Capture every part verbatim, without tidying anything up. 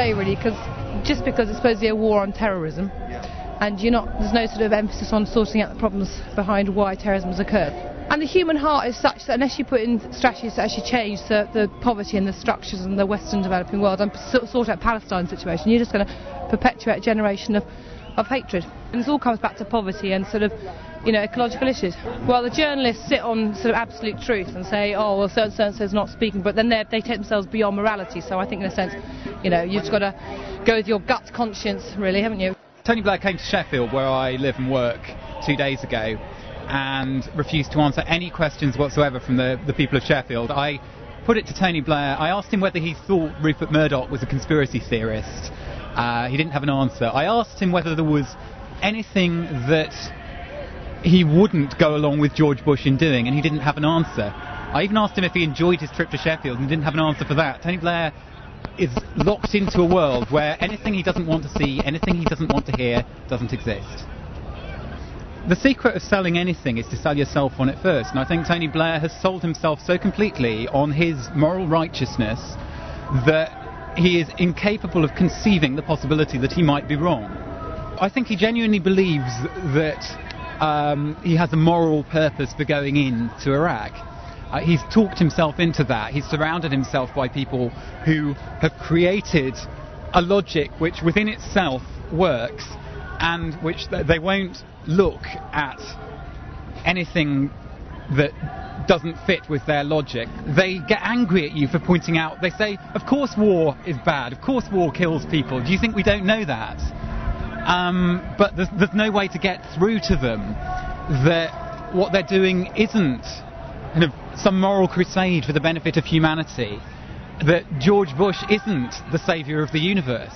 say, really, because just because it's supposed to be a war on terrorism, and you're not, there's no sort of emphasis on sorting out the problems behind why terrorism has occurred. And the human heart is such that unless you put in strategies to actually change the, the poverty and the structures in the Western developing world and sort out Palestine's situation, you're just going to perpetuate a generation of, of hatred. And this all comes back to poverty and sort of, you know, ecological issues. Well, the journalists sit on sort of absolute truth and say, oh, well, so and so and so's not speaking, but then they take themselves beyond morality. So I think, in a sense, you know, you've just got to go with your gut conscience, really, haven't you? Tony Blair came to Sheffield, where I live and work, two days ago, and refused to answer any questions whatsoever from the, the people of Sheffield. I put it to Tony Blair. I asked him whether he thought Rupert Murdoch was a conspiracy theorist. Uh, he didn't have an answer. I asked him whether there was anything that he wouldn't go along with George Bush in doing, and he didn't have an answer. I even asked him if he enjoyed his trip to Sheffield, and didn't have an answer for that. Tony Blair is locked into a world where anything he doesn't want to see, anything he doesn't want to hear, doesn't exist. The secret of selling anything is to sell yourself on it first, and I think Tony Blair has sold himself so completely on his moral righteousness that he is incapable of conceiving the possibility that he might be wrong. I think he genuinely believes that um, he has a moral purpose for going into Iraq. Uh, he's talked himself into that. He's surrounded himself by people who have created a logic which within itself works, and which th- they won't look at anything that doesn't fit with their logic. They get angry at you for pointing out, they say, of course war is bad, of course war kills people, do you think we don't know that? Um, but there's, there's no way to get through to them that what they're doing isn't kind of some moral crusade for the benefit of humanity, that George Bush isn't the saviour of the universe.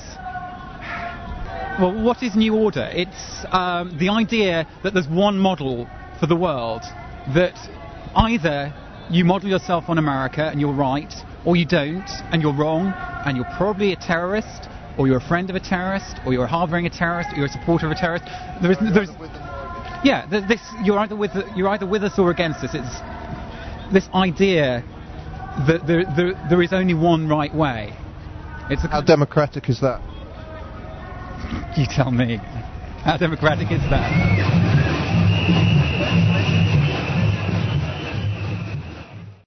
Well, what is New Order? It's um, the idea that there's one model for the world, that either you model yourself on America and you're right, or you don't and you're wrong, and you're probably a terrorist, or you're a friend of a terrorist, or you're harbouring a terrorist, or you're a supporter of a terrorist. There is, there's, yeah, this you're either with you're either with us or against us. It's this idea that there, there, there is only one right way. It's a How democratic is that? You tell me. How democratic is that?